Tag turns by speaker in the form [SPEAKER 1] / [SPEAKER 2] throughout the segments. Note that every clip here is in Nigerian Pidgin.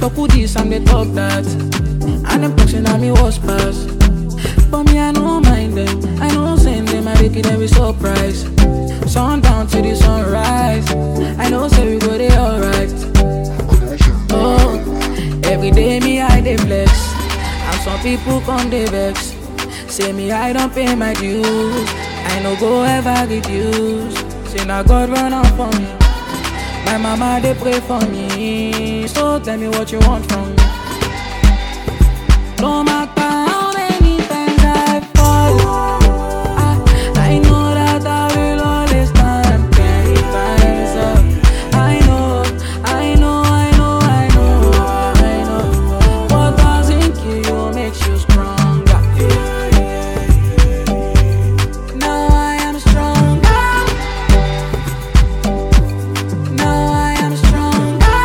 [SPEAKER 1] talk who this and they talk that. And them talking at me was pass. But me, I don't mind them. I don't send them, I make it every surprise. Sundown to the sunrise. I know say we go there alright. Oh, every day me I dey flex. And some people come they vex. Say me I don't pay my dues. I no go ever reduce. Say now God run up for me. My mama they pray for me. So tell me what you want from me. No matter how many times I fall, I know that I will always stand 10 times up. I know. What doesn't kill you makes you stronger. Now I am stronger. Now I am stronger.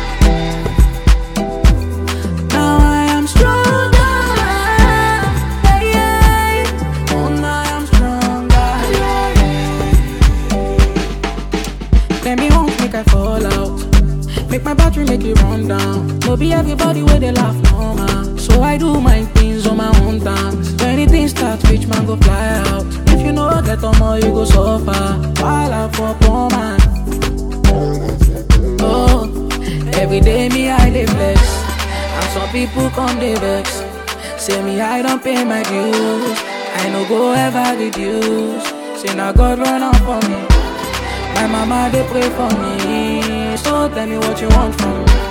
[SPEAKER 1] Now I am stronger. Yeah. Oh, now I am stronger. Let me won't make I fall out. Make my battery make it run down. No be everybody where they laugh no man. So I do my things on my own terms. When anything starts, rich man go fly out. If you know get on more, you go suffer. While I for poor man. Oh, every day me I dey flex. And some people come they vex. Say me I don't pay my dues. I no go ever reduce. Say now God run up for me. My mama they pray for me. So tell me what you want from me.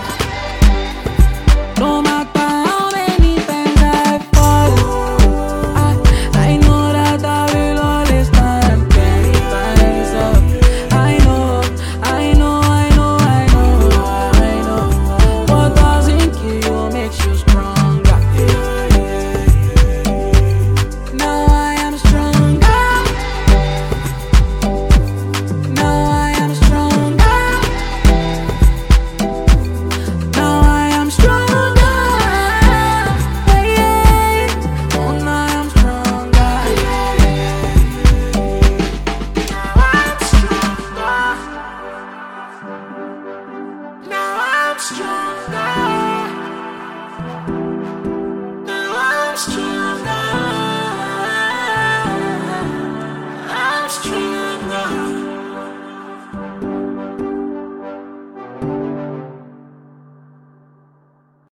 [SPEAKER 1] No matter how many times I fall, I know that I will always stand 10 times up. I know. What doesn't kill you makes you stronger. Now I am stronger. Now I am stronger. Now I am stronger. Yeah. Oh, now I am stronger. Now I'm stronger. Now I'm stronger. Now I'm stronger. I'm stronger.